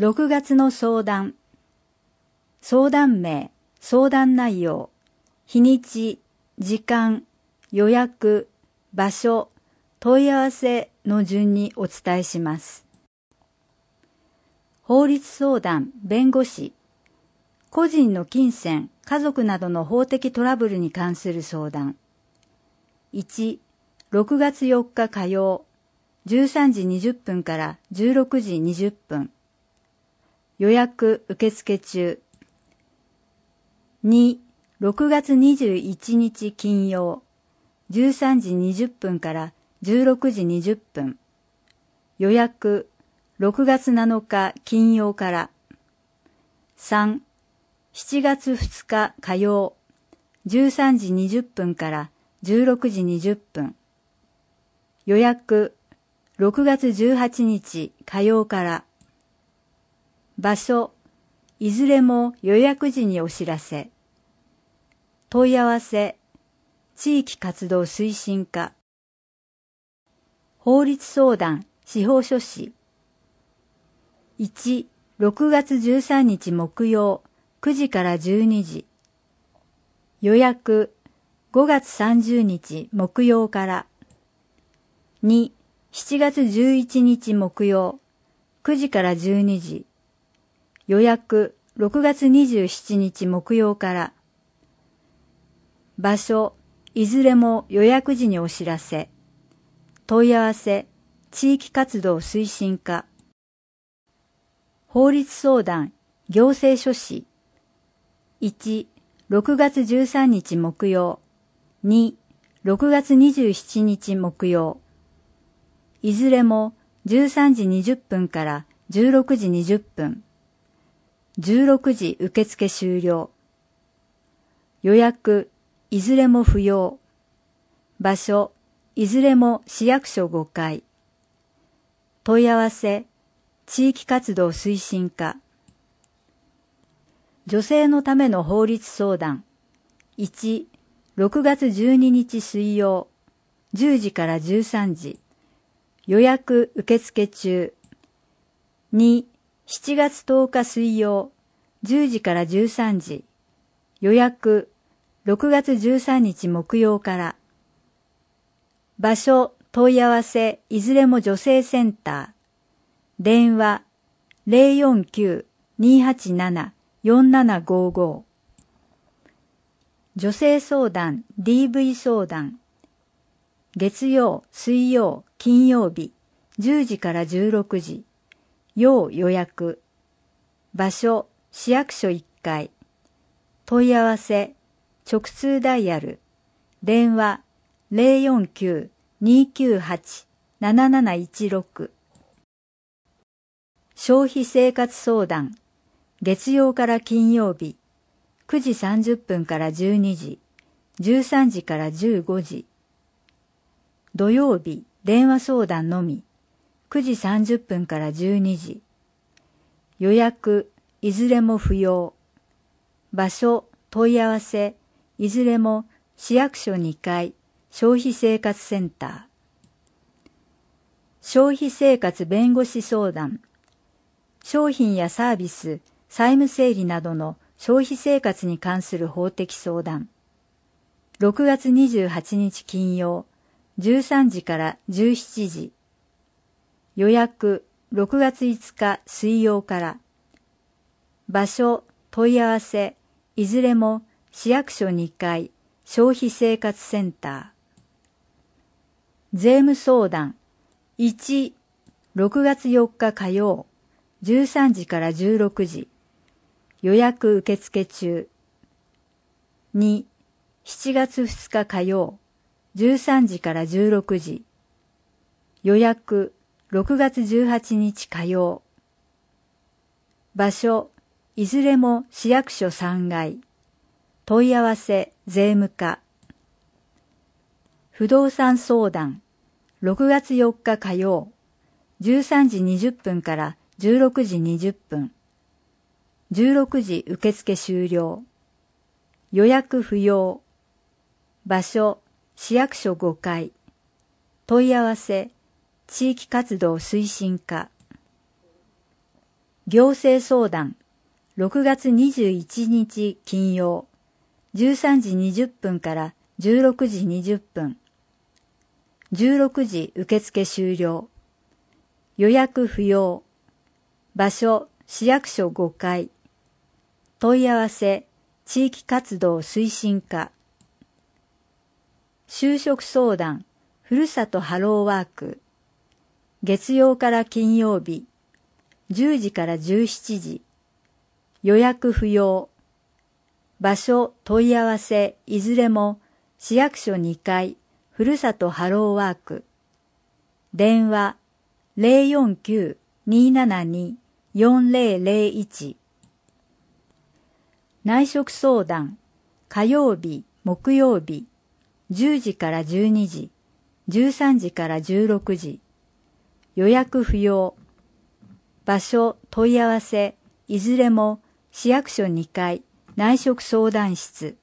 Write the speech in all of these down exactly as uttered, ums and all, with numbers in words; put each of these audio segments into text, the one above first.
ろくがつの相談。相談名、相談内容、日にち、時間、予約、場所、問い合わせの順にお伝えします。法律相談、弁護士、個人の金銭、家族などの法的トラブルに関する相談。いち、ろくがつよっか火曜、じゅうさんじにじゅっぷんからじゅうろくじにじゅっぷん。予約受付中。に、ろくがつにじゅういちにち金曜、じゅうさんじにじゅっぷんからじゅうろくじにじゅっぷん。予約ろくがつなのか金曜から。さん、しちがつふつか火曜、じゅうさんじにじゅっぷんからじゅうろくじにじゅっぷん。予約ろくがつじゅうはちにち火曜から。場所、いずれも予約時にお知らせ。問い合わせ、地域活動推進課。法律相談、司法書士。いち、ろくがつじゅうさんにち木曜、くじからじゅうにじ。予約、ごがつさんじゅうにち木曜から。に、しちがつじゅういちにち木曜、くじからじゅうにじ。予約、ろくがつにじゅうしちにち木曜から。場所、いずれも予約時にお知らせ。問い合わせ、地域活動推進課。法律相談、行政書士。いち、ろくがつじゅうさんにち木曜。に、ろくがつにじゅうしちにち木曜。いずれもじゅうさんじにじゅっぷんからじゅうろくじにじゅっぷん。じゅうろくじ受付終了。予約、いずれも不要。場所、いずれも市役所ごかい。問い合わせ、地域活動推進課。女性のための法律相談。いち、ろくがつじゅうににち水曜、じゅうじからじゅうさんじ。予約受付中。に、しちがつとおか水曜、じゅうじからじゅうさんじ。予約ろくがつじゅうさんにち木曜から。場所、問い合わせ、いずれも女性センター。電話、ゼロよんきゅう にーはちなな よんななごーごー。女性相談、ディーブイ 相談。月曜、水曜、金曜日、じゅうじからじゅうろくじ。要予約。場所、市役所いっかい。問い合わせ、直通ダイヤル。電話、ゼロよんきゅう にーきゅうはち なななないちろく。消費生活相談。月曜から金曜日、くじさんじゅっぷんからじゅうにじ、じゅうさんじからじゅうごじ。土曜日、電話相談のみ、くじさんじゅっぷんからじゅうにじ。予約、いずれも不要。場所、問い合わせ、いずれも市役所にかい、消費生活センター。消費生活弁護士相談。商品やサービス、債務整理などの消費生活に関する法的相談。ろくがつにじゅうはちにち金曜、じゅうさんじからじゅうしちじ。予約、ろくがついつか水曜から。場所、問い合わせ、いずれも市役所にかい、消費生活センター。税務相談。いち、ろくがつよっか火曜、じゅうさんじからじゅうろくじ。予約受付中。に、しちがつふつか火曜、じゅうさんじからじゅうろくじ。予約ろくがつじゅうはちにち火曜。場所、いずれも市役所さんがい。問い合わせ、税務課。不動産相談。ろくがつよっか火曜、じゅうさんじにじゅっぷんからじゅうろくじにじゅっぷん。じゅうろくじ受付終了。予約不要。場所、市役所ごかい。問い合わせ、地域活動推進課。 行政相談ろくがつにじゅういちにち金曜じゅうさんじにじゅっぷんからじゅうろくじにじゅっぷん。じゅうろくじ受付終了。予約不要。場所市役所ごかい。問い合わせ地域活動推進課。就職相談ふるさとハローワーク。月曜から金曜日じゅうじからじゅうしちじ。予約不要。場所問い合わせいずれも市役所にかいふるさとハローワーク。電話 ゼロよんきゅう にーななに よんゼロゼロいち。内職相談火曜日木曜日じゅうじからじゅうにじ、じゅうさんじからじゅうろくじ。予約不要。場所問い合わせいずれも市役所にかい内職相談室。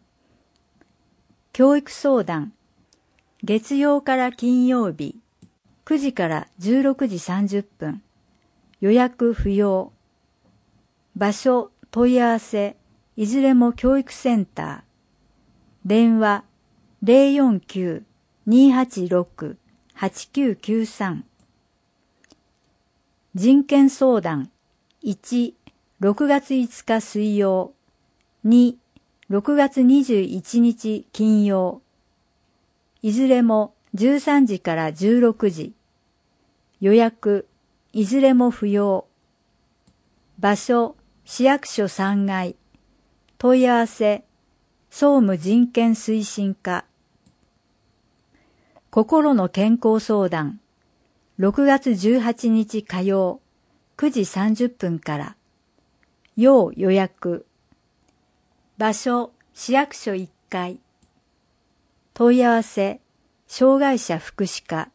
教育相談月曜から金曜日くじからじゅうろくじさんじゅっぷん。予約不要。場所問い合わせいずれも教育センター。電話 ゼロよんきゅう にーはちろく はちきゅうきゅうさん。人権相談いち、ろくがついつか水曜に、ろくがつにじゅういちにち金曜。いずれもじゅうさんじからじゅうろくじ。予約いずれも不要。場所市役所さんがい。問い合わせ総務人権推進課。心の健康相談ろくがつじゅうはちにち火曜くじさんじゅっぷんから。要予約。場所市役所いっかい。問い合わせ障害者福祉課。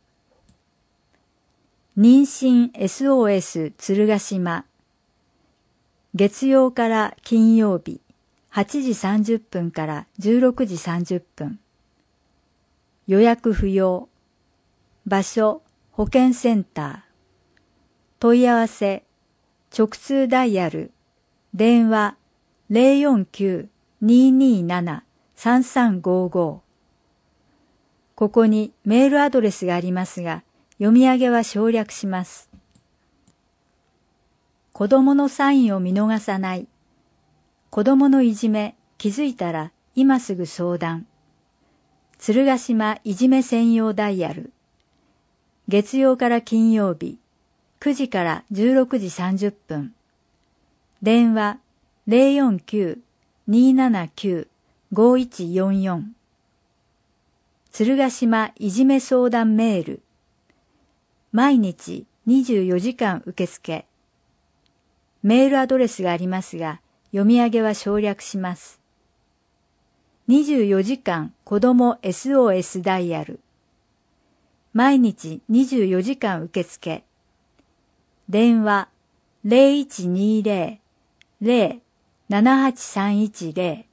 妊娠 エスオーエス 鶴ヶ島。月曜から金曜日はちじさんじゅっぷんからじゅうろくじさんじゅっぷん。予約不要。場所保健センター。問い合わせ直通ダイヤル電話 ゼロよんきゅう にーにーなな さんさんごご。ここにメールアドレスがありますが、読み上げは省略します。子供のサインを見逃さない。子供のいじめ、気づいたら今すぐ相談。鶴ヶ島いじめ専用ダイヤル。月曜から金曜日、くじからじゅうろくじさんじゅっぷん。電話 ゼロよんきゅう にーななきゅう ごいちよんよん。鶴ヶ島いじめ相談メール。毎日にじゅうよじかん受付。メールアドレスがありますが、読み上げは省略します。にじゅうよじかん子ども エスオーエス ダイヤル。毎日にじゅうよじかん受付。電話 ゼロいちにーゼロ ゼロ ななはちさんいちゼロ。